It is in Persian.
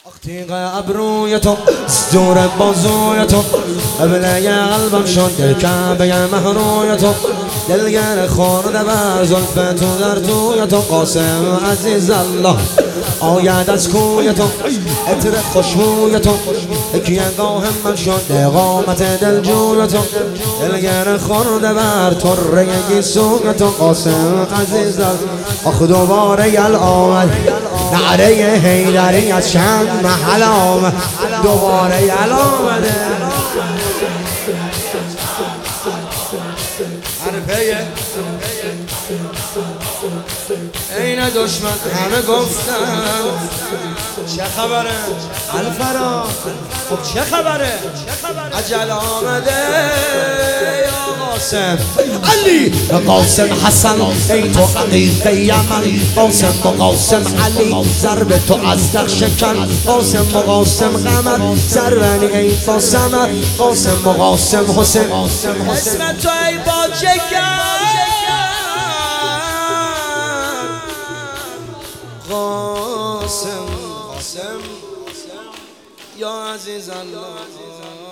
تیغ ابروی تو دور بازوی تو قبله قلبم شد کعبه محروی تو دلگر خورده بر زلف تو در توی تو قاسم عزیز الله آید از کوی تو عطر خوشبوی تو یکیگاه من شد قامت دلجوی تو دلگر خورده بر طره گیسوی تو قاسم عزیز الله آخ دوباره یل آمد نعره حیدری از چند محل آمد دوباره یل آمده حرفه این دشمن همه گفتن چه خبره الفرا خب چه خبره عجل آمده یا قاسم علی قاسم حسن ای تو حقیقه یمن قاسم و قاسم علی ضرب تو از در شکن قاسم و قاسم قمر ضربنی ای فاسمر قاسم و قاسم حسین اسم تو ای با قاسم یا عزیز الله